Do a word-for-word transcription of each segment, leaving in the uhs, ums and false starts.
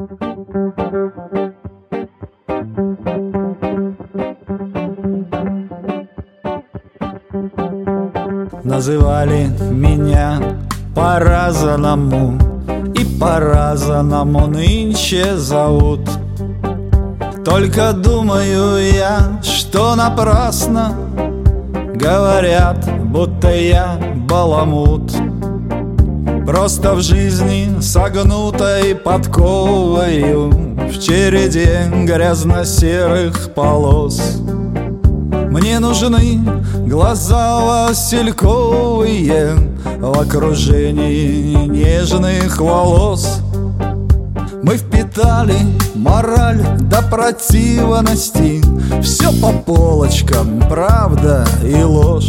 Называли меня по-разному, и по-разному нынче зовут. Только думаю я, что напрасно говорят, будто я баламут. Просто в жизни согнутой подковою, в череде грязно-серых полос. Мне нужны глаза васильковые в окружении нежных волос. Мы впитали мораль до противности, все по полочкам, правда и ложь.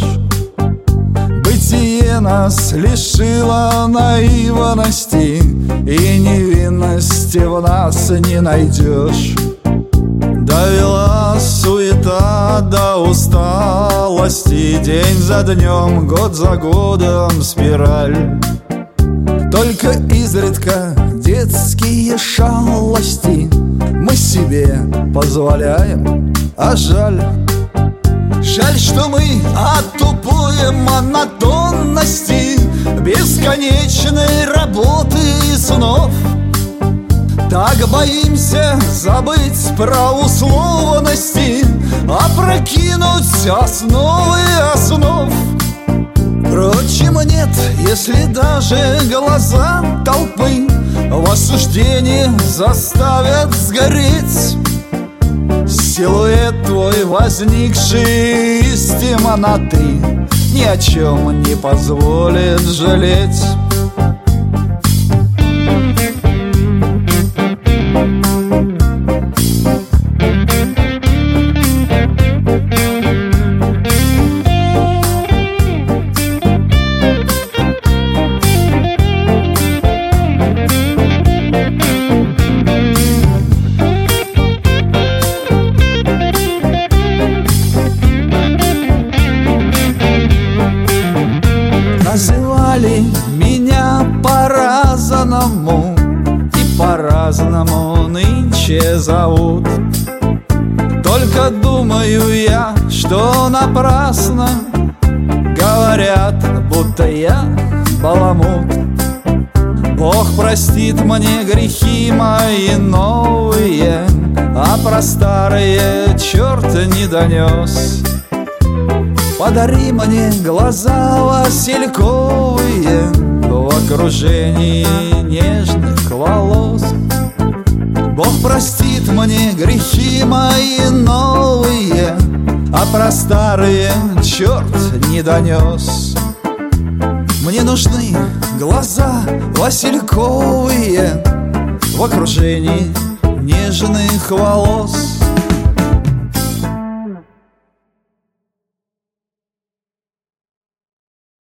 Бытие нас лишило наивности, и невинности в нас не найдешь. Довела суета до усталости, день за днем, год за годом спираль. Только изредка детские шалости мы себе позволяем, а жаль. Жаль, что мы от тупой монотонности, бесконечной работы и снов так боимся забыть про условности, опрокинуть основы основ. Впрочем, нет, если даже глаза толпы в осуждении заставят сгореть, силуэт твой, возникший из темноты, ни о чем не позволит жалеть. Называли меня по-разному, и по-разному нынче зовут. Только думаю я, что напрасно говорят, будто я баламут. Бог простит мне грехи мои новые, а про старые черт не донес. Подари мне глаза васильковые в окружении нежных волос. Бог простит мне грехи мои новые, а про старые черт не донес. Мне нужны глаза васильковые в окружении нежных волос.